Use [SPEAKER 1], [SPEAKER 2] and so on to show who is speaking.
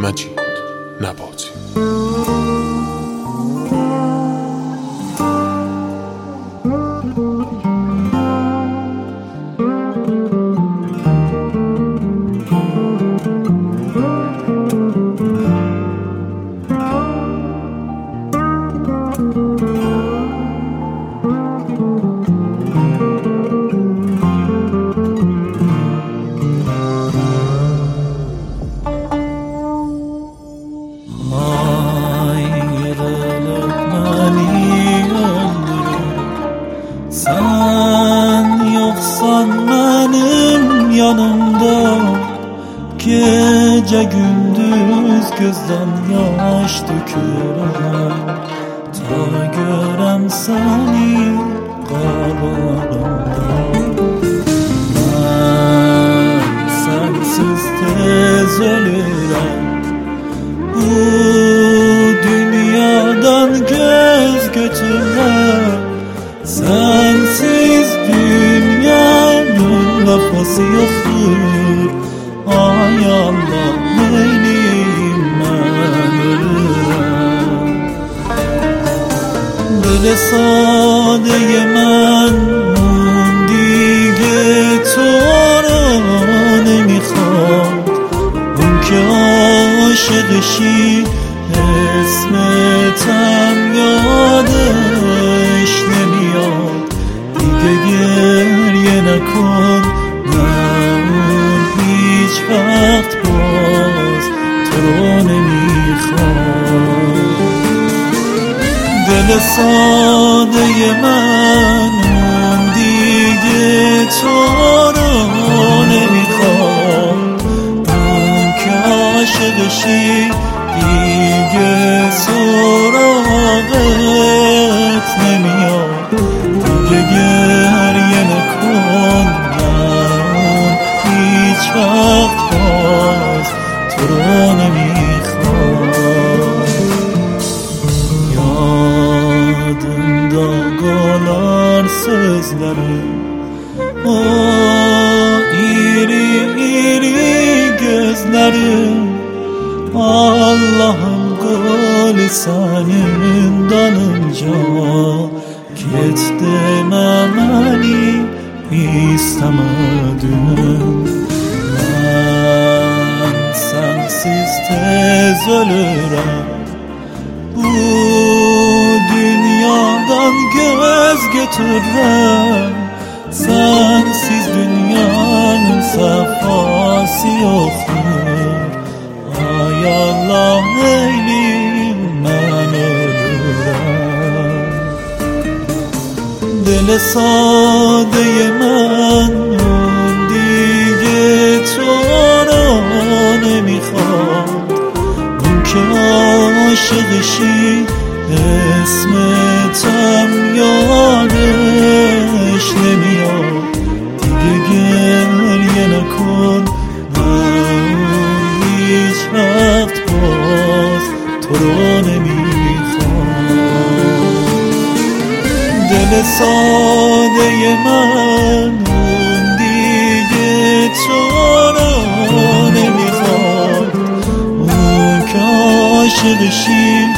[SPEAKER 1] مجید نباتی.
[SPEAKER 2] Sen yoksan benim yanımda, gece gündüz gözden yaş dökürəm, ta görəm seni qalarımda. Ben sensiz tez ölürəm, bu dünyadan göz götürəm. Sensiz dünyanın lafası yoktur. Ay Allah, neyleyim ben ölürüm. Böyle sadeye men دیگه تو را نمیخواد. اون که عاشقشی اسمتم یادش نمیاد. دیگه گریه نکن، نه اون هیچ وقت باز تو رو نمیخواد. دل ساده من اون دیگه تو رو نمیخواد. اون که عاشقشی دیگه سراغت نمیاد. دیگه گریه نکن، نه اون هیچ وقت باز تو رو نمیخواد. Yadımda qalar sözlərim, o iri iri gözlərim. Allah'ım qoli sənin dalınca, get demə məni istəmədim. Mən sənsiz tez ölürəm, bu dünyadan göz götürürəm. Sensiz dünyanın safası yoktur. Ay Allah, neyleyim ben ölürüm. Dil sadeye men اون دیگه تو را نمیخواد. اون که عاشقشی اسمتم یادش نمیاد. دیگه گریه نکن، نه اون هیچ وقت باز تو رو نمیخواد. دل ساده من اون دیگه تو رو نمیخواد. اون که عاشقشی